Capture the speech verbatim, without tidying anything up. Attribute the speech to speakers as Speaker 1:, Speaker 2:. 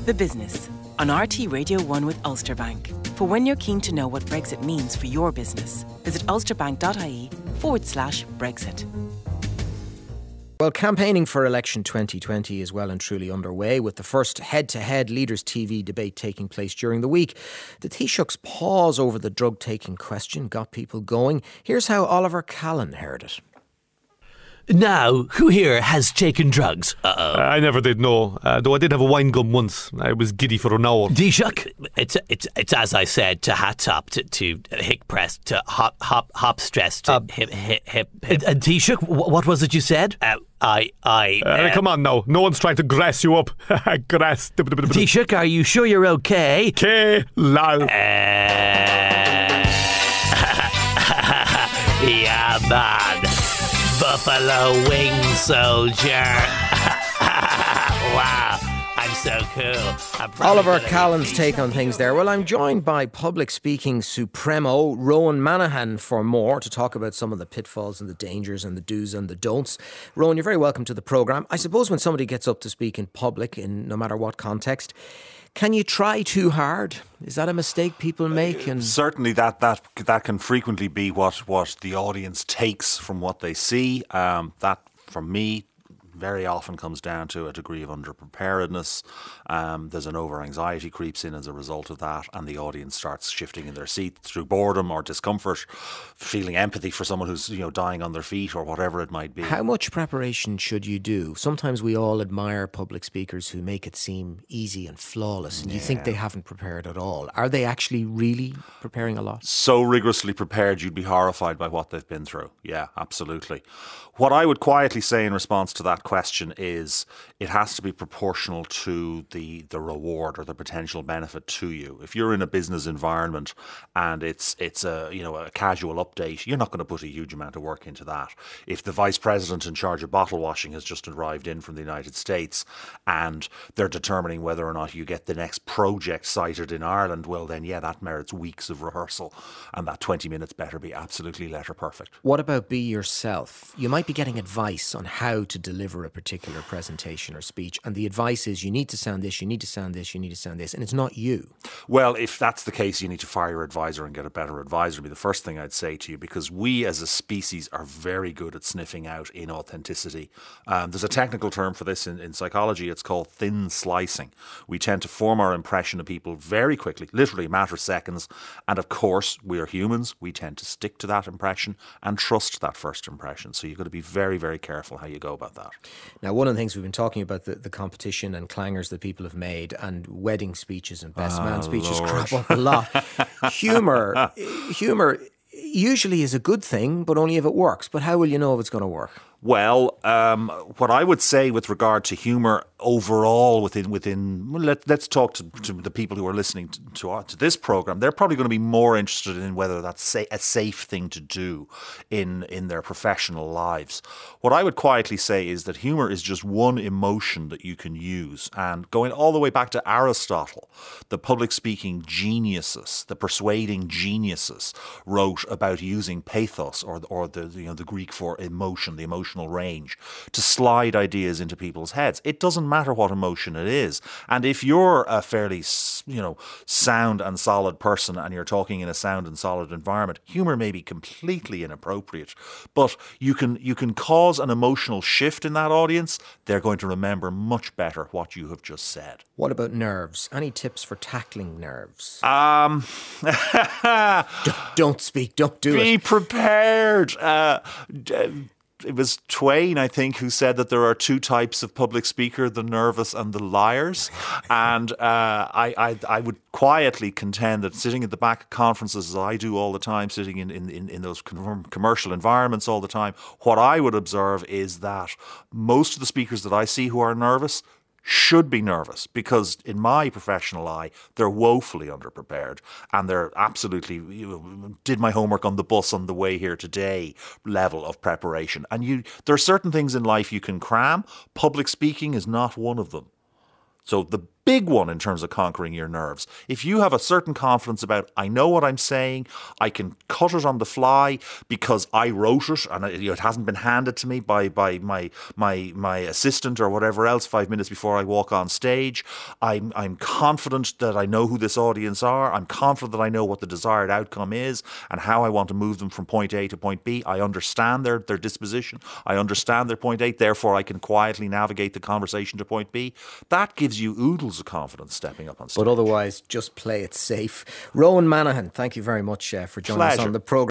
Speaker 1: The Business on R T Radio one with Ulster Bank. For when you're keen to know what Brexit means for your business, visit ulsterbank.ie forward slash Brexit.
Speaker 2: Well, campaigning for election twenty twenty is well and truly underway, with the first head-to-head Leaders T V debate taking place during the week. The Taoiseach's pause over the drug-taking question got people going. Here's how Oliver Callan heard it.
Speaker 3: Now, who here has taken drugs? Uh-oh.
Speaker 4: Uh, I never did, no. Uh, though I did have a wine gum once. I was giddy for an hour.
Speaker 3: Taoiseach, it's, it's, it's as I said, to hat top, to, to hick press, to hop, hop, hop stress, to uh, hip, hip, hip. hip. And Taoiseach, what was it you said? Uh, I, I...
Speaker 4: Uh, uh, come on now. No one's trying to grass you up. Grass.
Speaker 3: Taoiseach, are you sure you're okay?
Speaker 4: Okay, lol.
Speaker 3: Uh, yeah, man. Buffalo wing soldier. Wow, I'm so cool. I'm
Speaker 2: Oliver Callan's take on things there. Well, I'm joined by public speaking supremo Rowan Manahan for more to talk about some of the pitfalls and the dangers and the do's and the don'ts. Rowan, you're very welcome to the programme. I suppose when somebody gets up to speak in public, in no matter what context, can you try too hard? Is that a mistake people make? And
Speaker 5: certainly that, that that can frequently be what, what the audience takes from what they see. Um, that, for me, very often comes down to a degree of underpreparedness. Um, there's an over-anxiety creeps in as a result of that, and the audience starts shifting in their seat through boredom or discomfort, feeling empathy for someone who's, you know, dying on their feet or whatever it might be.
Speaker 2: How much preparation should you do? Sometimes we all admire public speakers who make it seem easy and flawless, and yeah. you think they haven't prepared at all. Are they actually really preparing a lot?
Speaker 5: So rigorously prepared, you'd be horrified by what they've been through. Yeah, absolutely. What I would quietly say in response to that question is it has to be proportional to the the reward or the potential benefit to you. If you're in a business environment and it's it's a you know a casual update, you're not going to put a huge amount of work into that. If the vice president in charge of bottle washing has just arrived in from the United States and they're determining whether or not you get the next project cited in Ireland, well then yeah, that merits weeks of rehearsal, and that twenty minutes better be absolutely letter perfect.
Speaker 2: What about be yourself? You might be getting advice on how to deliver a particular presentation or speech, and the advice is you need to sound this, you need to sound this, you need to sound this, and it's not you.
Speaker 5: Well, if that's the case, you need to fire your advisor and get a better advisor, would be the first thing I'd say to you, because we as a species are very good at sniffing out inauthenticity. Um, there's a technical term for this in, in psychology. It's called thin slicing. We tend to form our impression of people very quickly, literally a matter of seconds, and of course, we are humans. We tend to stick to that impression and trust that first impression. So you've got to be very, very careful how you go about that.
Speaker 2: Now, one of the things we've been talking about, the, the competition and clangers that people have made, and wedding speeches and best oh, man speeches Lord. crop up a lot. Humour, humour usually is a good thing, but only if it works. But how will you know if it's going to work?
Speaker 5: Well, um, what I would say with regard to humour overall within, within well, let, let's talk to, to the people who are listening to, to, our, to this programme. They're probably going to be more interested in whether that's sa- a safe thing to do in, in their professional lives. What I would quietly say is that humour is just one emotion that you can use. And going all the way back to Aristotle, the public speaking geniuses, the persuading geniuses wrote about using pathos, or, or the, you know, the Greek for emotion, the emotional range, to slide ideas into people's heads. It doesn't matter what emotion it is. And if you're a fairly, you know, sound and solid person and you're talking in a sound and solid environment, humour may be completely inappropriate, but you can you can cause an emotional shift in that audience. They're going to remember much better what you have just said.
Speaker 2: What about nerves? Any tips for tackling nerves?
Speaker 5: Um,
Speaker 2: don't, don't speak, don't do
Speaker 5: be
Speaker 2: it.
Speaker 5: Be prepared. Uh, d- It was Twain, I think, who said that there are two types of public speaker, the nervous and the liars. And uh, I, I I would quietly contend that sitting at the back of conferences, as I do all the time, sitting in, in, in those commercial environments all the time, what I would observe is that most of the speakers that I see who are nervous should be nervous, because in my professional eye, they're woefully underprepared, and they're absolutely, you know, did my homework on the bus on the way here today level of preparation. And you, there are certain things in life you can cram. Public speaking is not one of them. So the big one in terms of conquering your nerves. If you have a certain confidence about, I know what I'm saying, I can cut it on the fly because I wrote it and it, you know, it hasn't been handed to me by by my my my assistant or whatever else five minutes before I walk on stage. I'm I'm confident that I know who this audience are. I'm confident that I know what the desired outcome is and how I want to move them from point A to point B. I understand their their disposition. I understand their point A. Therefore, I can quietly navigate the conversation to point B. That gives you oodles of confidence stepping up on stage.
Speaker 2: But otherwise, just play it safe. Rowan Manahan, thank you very much uh, for joining
Speaker 5: Pleasure.
Speaker 2: us on the programme.